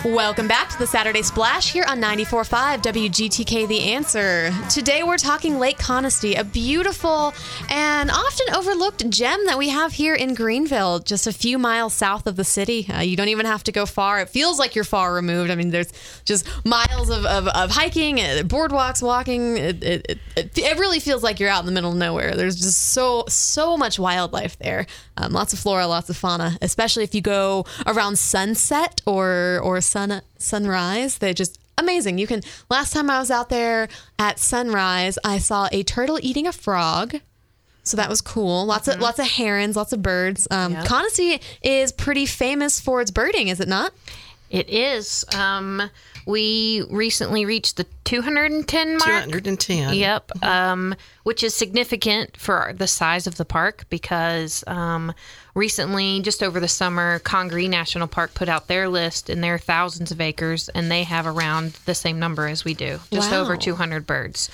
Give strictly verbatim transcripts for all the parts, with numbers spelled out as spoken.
Welcome back to the Saturday Splash here on ninety-four point five W G T K The Answer. Today we're talking Lake Conisty, a beautiful and often overlooked gem that we have here in Greenville, just a few miles south of the city. Uh, you don't even have to go far. It feels like you're far removed. I mean, there's just miles of, of, of hiking, boardwalks, walking. It, it, it, it really feels like you're out in the middle of nowhere. There's just so, so much wildlife there. Um, lots of flora, lots of fauna, especially if you go around sunset or or sun sunrise. They're just amazing. You can. Last time I was out there at sunrise, I saw a turtle eating a frog, so that was cool. Lots mm-hmm. of lots of herons, lots of birds. Um, yep. Conisty is pretty famous for its birding, is it not? It is. Um, we recently reached the two hundred ten mark. two hundred ten. Yep. Mm-hmm. Um, which is significant for the size of the park because um, recently, just over the summer, Congaree National Park put out their list, and they're thousands of acres, and they have around the same number as we do, just wow. over two hundred birds.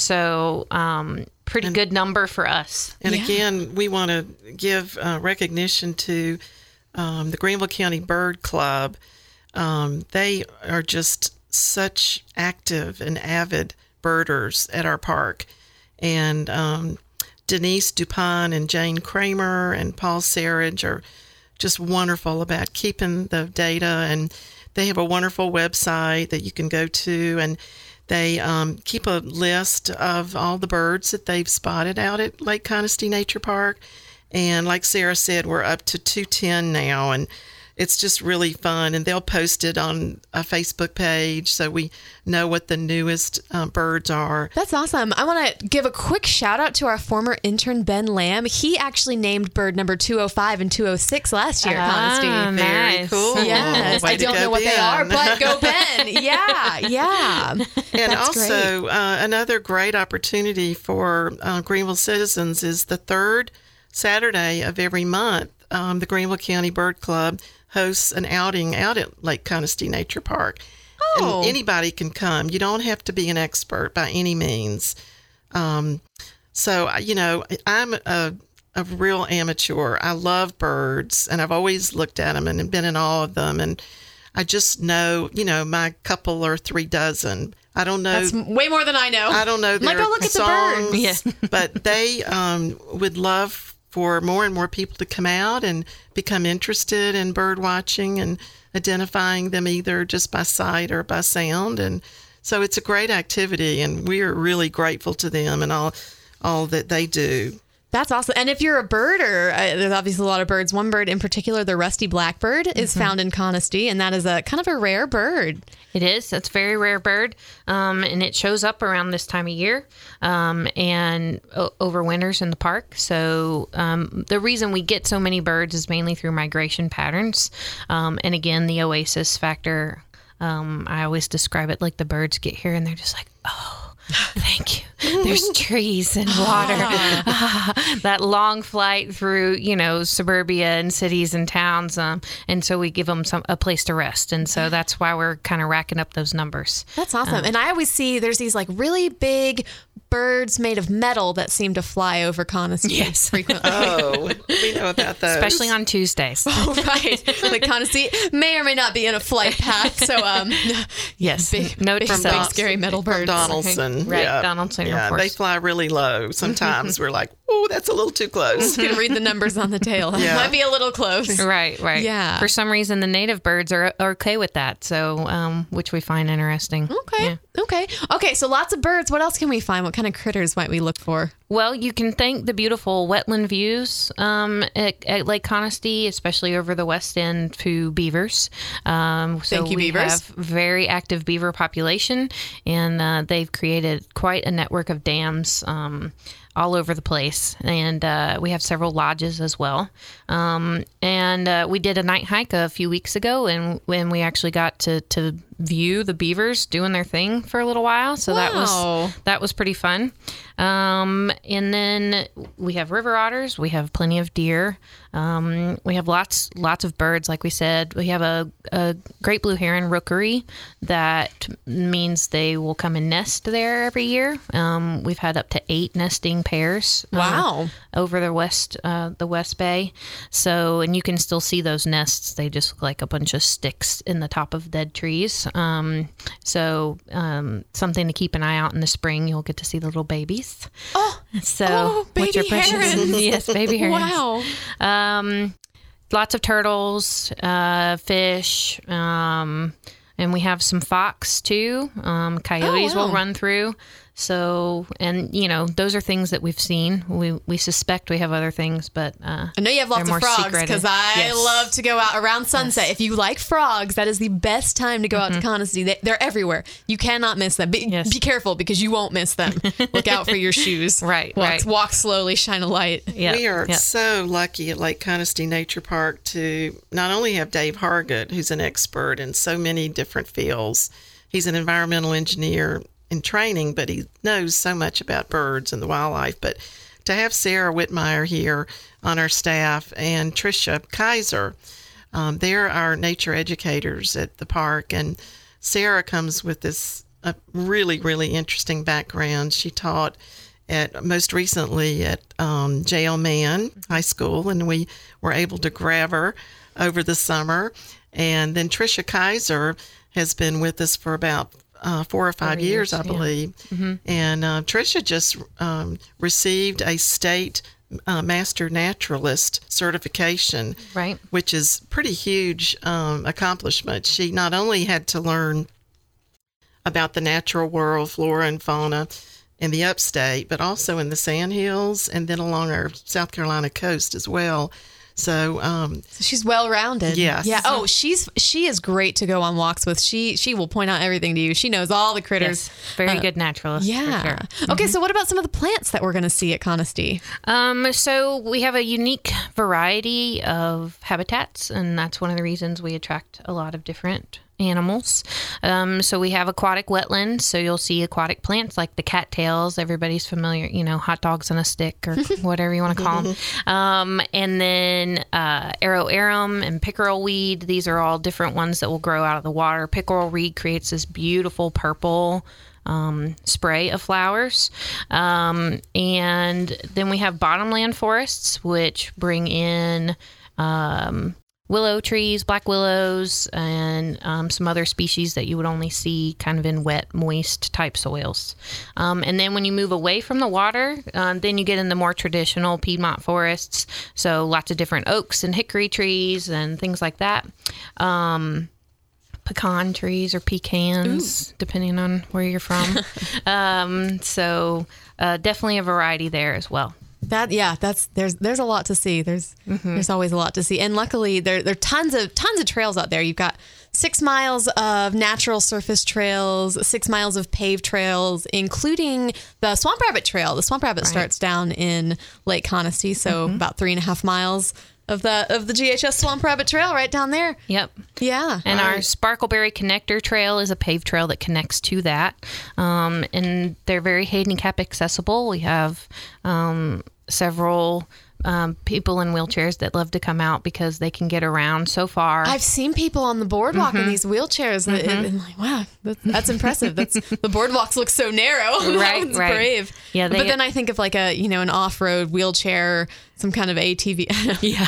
So, um, pretty and, good number for us. And yeah. again, we want to give uh, recognition to um, the Greenville County Bird Club. Um, they are just such active and avid birders at our park. And um, Denise Dupont and Jane Kramer and Paul Sarich are just wonderful about keeping the data. And they have a wonderful website that you can go to. And they um, keep a list of all the birds that they've spotted out at Lake Conisty Nature Park. And like Sarah said, we're up to two ten now. And it's just really fun, and they'll post it on a Facebook page so we know what the newest uh, birds are. That's awesome. I want to give a quick shout out to our former intern, Ben Lamb. He actually named bird number two oh five and two oh six last year at Conisty. Ah, Very nice. cool. Yes. Way I to don't go, know what Ben. they are, but go Ben. Yeah, yeah. And That's also, uh, another great opportunity for uh, Greenville citizens is the third Saturday of every month. Um, the Greenville County Bird Club hosts an outing out at Lake Conisty Nature Park. Oh. And anybody can come. You don't have to be an expert by any means. Um, so, you know, I'm a, a real amateur. I love birds, and I've always looked at them and been in awe of them. And I just know, you know, my couple or three dozen. I don't know. That's way more than I know. I don't know their Like, go look songs, at the birds. Yeah. but they um, would love for more and more people to come out and become interested in bird watching and identifying them either just by sight or by sound. And so it's a great activity, and we are really grateful to them and all all that they do. That's awesome. And if you're a birder, uh, there's obviously a lot of birds. One bird in particular, the rusty blackbird, is mm-hmm. found in Conisty, and that is a kind of a rare bird. It is. It's a very rare bird, um, and it shows up around this time of year um, and o- overwinters in the park. So um, the reason we get so many birds is mainly through migration patterns. Um, and again, the oasis factor, um, I always describe it like the birds get here and they're just like, oh, thank you. There's trees and water. Ah, that long flight through, you know, suburbia and cities and towns. Um, and so we give them some a place to rest. And so that's why we're kind of racking up those numbers. That's awesome. Um, and I always see there's these like really big birds made of metal that seem to fly over Conisty Yes. frequently. Oh, we know about those. Especially on Tuesdays. Oh, right. Like Conisty may or may not be in a flight path. So, um, Yes. big, Note big, to big self. scary metal From birds. Donaldson. Right, Yeah. Donaldson Air Yeah, Force. they fly really low. Sometimes we're like, oh, that's a little too close. You can read the numbers on the tail. That Yeah. might be a little close. Right, right. Yeah. For some reason, the native birds are, are okay with that, so um, which we find interesting. Okay. Yeah. Okay. Okay. So lots of birds. What else can we find? What kind of critters might we look for? Well, you can thank the beautiful wetland views um, at, at Lake Conisty, especially over the west end, to beavers. Um, so Thank you, we beavers. have very active beaver population, and uh, they've created quite a network of dams um, all over the place. And uh, we have several lodges as well. Um, and uh, we did a night hike a few weeks ago, and when we actually got to, to view the beavers doing their thing for a little while. So that Wow. was that was pretty fun. Um, and then we have river otters. We have plenty of deer. Um, we have lots lots of birds, like we said. We have a, a great blue heron rookery that means they will come and nest there every year. Um, we've had up to eight nesting young pairs. uh, Wow. over the west, uh, the West Bay. So, and you can still see those nests. They just look like a bunch of sticks in the top of dead trees. Um, so, um, something to keep an eye out in the spring. You'll get to see the little babies. Oh, So, oh, which are baby precious. herons. Yes, baby herons. Wow. Um, lots of turtles, uh, fish, um, and we have some fox too. Um, coyotes Oh, wow. will run through. So, and you know, those are things that we've seen. We we suspect we have other things, but uh, I know you have lots they're of more frogs secretive. because I Yes. love to go out around sunset. If you like frogs, that is the best time to go out to Conisty. They, they're everywhere. You cannot miss them. Be, Yes. be careful because you won't miss them. Look out for your shoes. Right, Walk, right. walk slowly, shine a light. Yeah, We are yeah. so lucky at Lake Conisty Nature Park to not only have Dave Hargett, who's an expert in so many different fields. He's an environmental engineer in training, but he knows so much about birds and the wildlife. But to have Sarah Whitmire here on our staff and Tricia Kaiser, um, they're our nature educators at the park. And Sarah comes with this uh, really, really interesting background. She taught at most recently at um, J L Mann High School, and we were able to grab her over the summer. And then Tricia Kaiser has been with us for about uh, four or five Four years, years, I yeah. believe. And uh, Tricia just um, received a state uh, Master Naturalist certification, Right. which is pretty huge um, accomplishment. She not only had to learn about the natural world, flora and fauna in the upstate, but also in the Sandhills and then along our South Carolina coast as well. So, um, So she's well rounded. Yes. Yeah. Oh, she's she is great to go on walks with. She she will point out everything to you. She knows all the critters. Yes, very good naturalist. for Yeah. sure. Okay, so what about some of the plants that we're going to see at Conisty? Um, so we have a unique variety of habitats, and that's one of the reasons we attract a lot of different animals. Um, so we have aquatic wetlands, so you'll see aquatic plants like the cattails. Everybody's familiar, you know, hot dogs on a stick or whatever you want to call them. Um, and then uh, arrow arum and pickerel weed. These are all different ones that will grow out of the water. Pickerel weed creates this beautiful purple um, spray of flowers. Um, and then we have bottomland forests, which bring in um, willow trees, black willows, and um, some other species that you would only see kind of in wet, moist type soils. Um, and then when you move away from the water, um, then you get into more traditional Piedmont forests. So lots of different oaks and hickory trees and things like that. Um, pecan trees or pecans, depending on where you're from. um, so uh, definitely a variety there as well. That yeah, that's there's there's a lot to see. There's there's always a lot to see, and luckily there there are tons of tons of trails out there. You've got six miles of natural surface trails, six miles of paved trails, including the Swamp Rabbit Trail. The Swamp Rabbit starts down in Lake Conisty, so about three and a half miles of the of the G H S Swamp Rabbit Trail right down there. Yep. Yeah, And our Sparkleberry Connector Trail is a paved trail that connects to that. Um, and they're very handicap accessible. We have um, several um, people in wheelchairs that love to come out because they can get around so far. I've seen people on the boardwalk in these wheelchairs, and, and I'm like, wow, that, that's impressive. That's the boardwalks look so narrow. That Right, one's right. brave. Yeah, they- but then I think of like a you know an off-road wheelchair, some kind of A T V. yeah.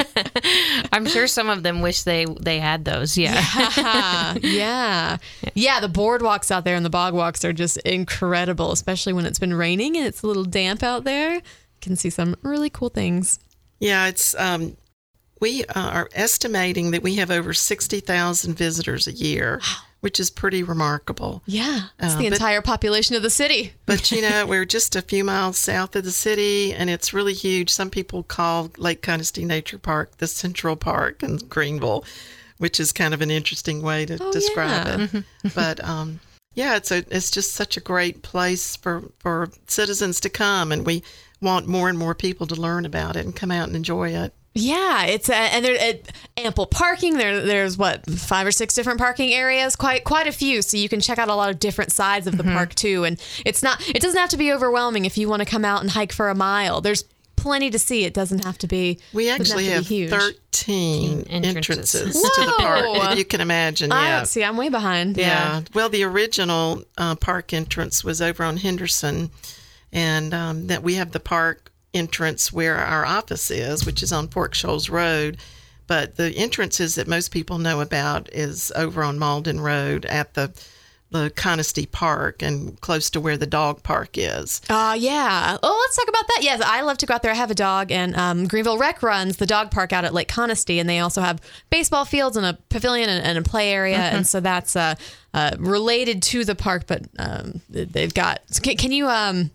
I'm sure some of them wish they, they had those. Yeah. yeah, yeah, yeah. The boardwalks out there and the bog walks are just incredible, especially when it's been raining and it's a little damp out there. You can see some really cool things. yeah, it's um, we uh, are estimating that we have over sixty thousand visitors a year, which is pretty remarkable. Yeah, it's Uh, the but- entire population of the city. But, you know, we're just a few miles south of the city, and it's really huge. Some people call Lake Conisty Nature Park the Central Park in Greenville, which is kind of an interesting way to Oh, describe yeah. it. But, um, yeah, it's a it's just such a great place for, for citizens to come, and we want more and more people to learn about it and come out and enjoy it. Yeah, it's a, and there's uh, ample parking. There, there's what five or six different parking areas, quite quite a few. So you can check out a lot of different sides of the park too. And it's not, it doesn't have to be overwhelming if you want to come out and hike for a mile. There's plenty to see. It doesn't have to be. We doesn't actually to have be huge. thirteen Entrances. entrances to the park, Whoa. if you can imagine. I Yeah. see. I'm way behind. Yeah. Well, the original uh, park entrance was over on Henderson, and um, that we have the park entrance where our office is, which is on Fork Shoals Road. But the entrances that most people know about is over on Malden Road at the the Conisty Park and close to where the dog park is. Uh, yeah. Oh, let's talk about that. Yes, I love to go out there. I have a dog, and um, Greenville Rec runs the dog park out at Lake Conisty, and they also have baseball fields and a pavilion and, and a play area, mm-hmm. and so that's uh, uh, related to the park, but um, they've got... Can, can you... Um,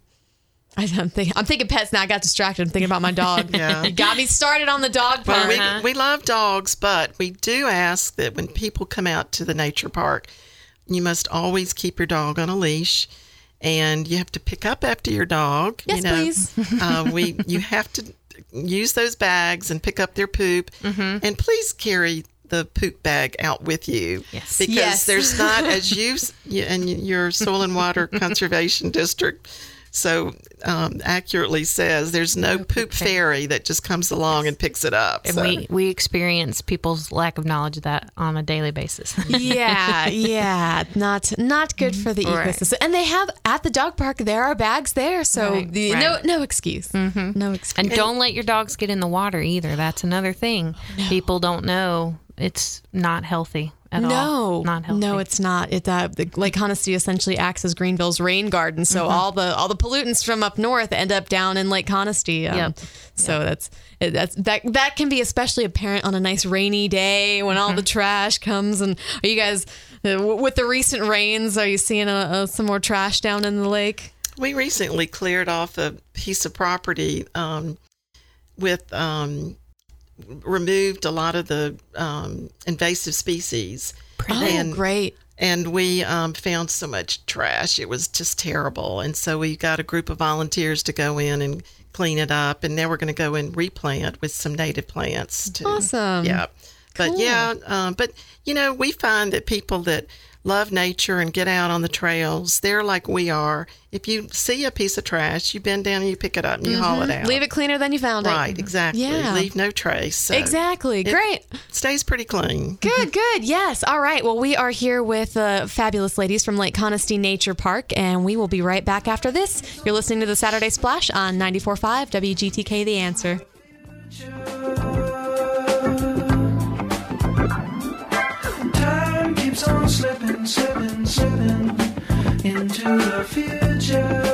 I'm thinking, I'm thinking pets now. I got distracted. I'm thinking about my dog. Yeah. You got me started on the dog park. Well, we, Uh-huh. we love dogs, but we do ask that when people come out to the nature park, you must always keep your dog on a leash, and you have to pick up after your dog. Yes, you know, please. uh, we you have to use those bags and pick up their poop, Mm-hmm. and please carry the poop bag out with you. Yes. Because Yes. there's not, as you and your Soil and Water Conservation District so um, accurately says, there's no poop fairy that just comes along and picks it up. And So- we, we experience people's lack of knowledge of that on a daily basis. Yeah, yeah, not not good for the Right. ecosystem. And they have at the dog park, there are bags there, so Right, the, right. no no excuse, mm-hmm. no excuse. And don't let your dogs get in the water either. That's another thing. People don't know. It's not healthy at all. No, Not healthy. no, it's not. It uh, the Lake Conisty essentially acts as Greenville's rain garden, so Mm-hmm. all the all the pollutants from up north end up down in Lake Conisty. Um, Yep. So that's it- that's that that can be especially apparent on a nice rainy day when all the Mm-hmm. trash comes. And are you guys uh, w- with the recent rains? Are you seeing uh uh some more trash down in the lake? We recently cleared off a piece of property um, with um, removed a lot of the um, invasive species. Oh, and, great. And we um, found so much trash. It was just terrible. And so we got a group of volunteers to go in and clean it up. And now we're going to go and replant with some native plants too. Awesome. Yeah. But Cool. yeah, um, but you know, we find that people that love nature and get out on the trails, they're like we are. If you see a piece of trash, you bend down and you pick it up and you haul it out. Leave it cleaner than you found it. Right, exactly. Yeah. Leave no trace. So Exactly. it Great. stays pretty clean. Good, good. Yes. All right. Well, we are here with uh, fabulous ladies from Lake Conisty Nature Park, and we will be right back after this. You're listening to the Saturday Splash on ninety-four point five W G T K The Answer. Time keeps on slipping, slipping, slipping into the future.